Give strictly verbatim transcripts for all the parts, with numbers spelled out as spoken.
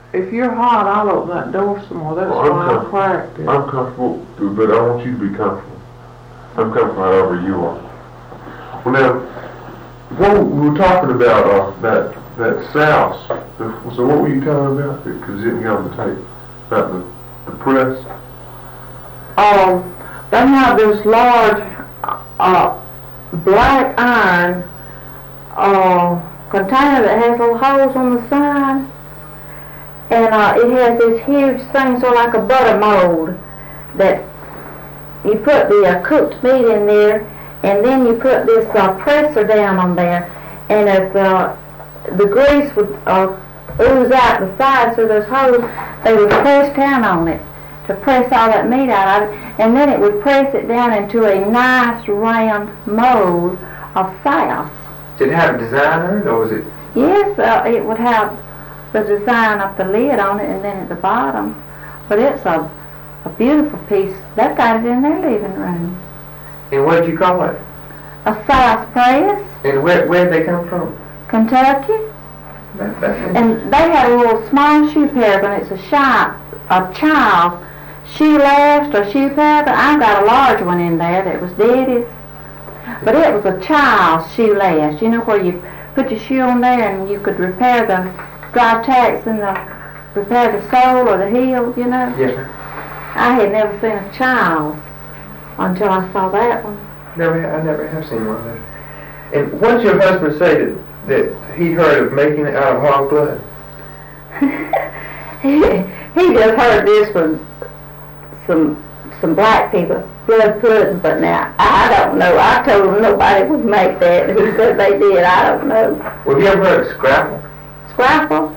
If you're hot, I'll open that door some more. That's Well, why I cracked it. I'm comfortable, but I want you to be comfortable. I'm comfortable however you are. Well, now, what we were talking about uh, that that souse. So what were you telling about? Because it didn't get on the tape about the the press. Um, they have this large uh, black iron uh, container that has little holes on the side, and uh, it has this huge thing, sort of like a butter mold, that you put the uh, cooked meat in there, and then you put this uh, presser down on there, and as the the grease would uh, ooze out the sides through those holes, they would press down on it to press all that meat out of it, and then it would press it down into a nice round mold of sauce. Did it have a design on it, or was it? Yes, uh, it would have the design of the lid on it, and then at the bottom. But it's a, a beautiful piece. They've got it in their living room. And what did you call it? A sauce press. And where where did they come from? Kentucky. That, that's And they had a little small shoe paraffin. It's a shop, a child shoe last or shoe paraffin. I've got a large one in there that was Daddy's. But it was a child's shoe last. You know, where you put your shoe on there and you could repair the drive tacks and the repair the sole or the heel, you know? Yes, sir. I had never seen a child until I saw that one. Never, I never have seen one of those. And what did your husband say that that he heard of making it out of hog blood? he, he just heard this from some some black people, blood pudding, but now I don't know. I told him nobody would make that. He said they did. I don't know. Well, have you ever heard of scrapple? Scrapple?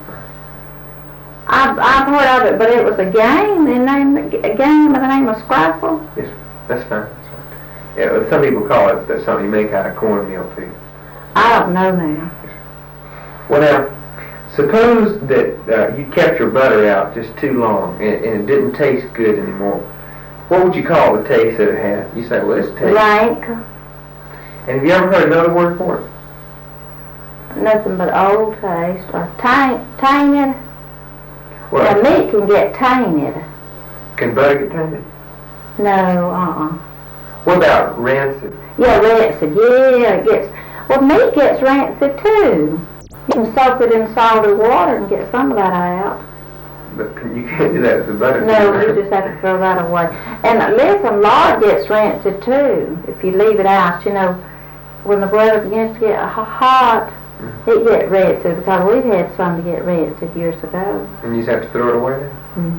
I've, I've heard of it, but it was a game. The name, a game by the name of Scrapple. Yes, that's fine. That's fine. Yeah, well, some people call it that's something you make out of cornmeal too. I don't know now. Well, now, suppose that uh, you kept your butter out just too long and, and it didn't taste good anymore. What would you call the taste that it had? You say, well, it's tasty. Rank. And have you ever heard another word for it? Nothing but old taste. Or taint, tainted. Well, Now, meat can get tainted. can butter get tainted? No, uh-uh. What about rancid? Yeah, rancid. Yeah, it gets... Well, meat gets rancid, too. You can soak it in salty water and get some of that out. But can, you can't do that with the butter. No, you just have to throw that away. And listen, lard gets rancid, too, if you leave it out. You know, when the weather begins to get hot, it gets rancid, because we've had some to get rancid years ago. And you just have to throw it away then?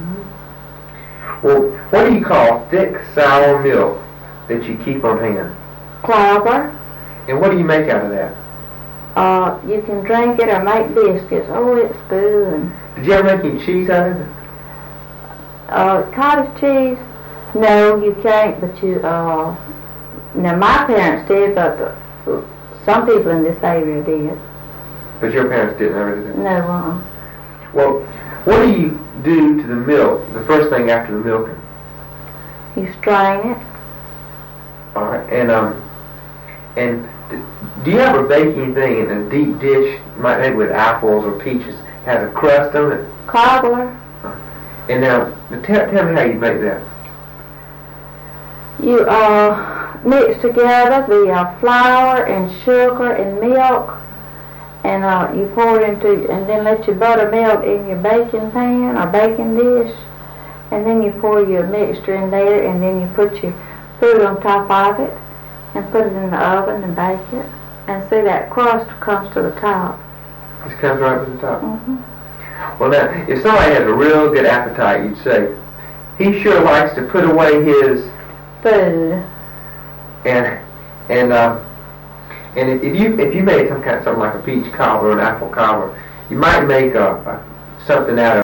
Mm-hmm. Well, what do you call thick, sour milk that you keep on hand? Clover. And what do you make out of that? Uh, you can drink it or make biscuits. Oh, it's good. Did you ever make any cheese out of it? Uh, cottage cheese? No, you can't, but you, uh, now my parents did, but uh, some people in this area did. But your parents didn't ever do that? No, uh Well, what do you do to the milk, the first thing after the milking? You strain it. All right, and, um, and do you ever bake anything in a deep dish, might maybe with apples or peaches, has a crust on it? Cobbler. And now, tell, tell me how you make that. You uh, mix together the uh, flour and sugar and milk, and uh, you pour it into, and then let your butter melt in your baking pan or baking dish, and then you pour your mixture in there, and then you put your food on top of it, and put it in the oven and bake it, and see that crust comes to the top. This comes right to the top. Mm-hmm. Well, now, if somebody has a real good appetite, you'd say, he sure likes to put away his food. And and uh, and if, if you if you made some kind of something like a peach cobbler or an apple cobbler, you might make a, a something out of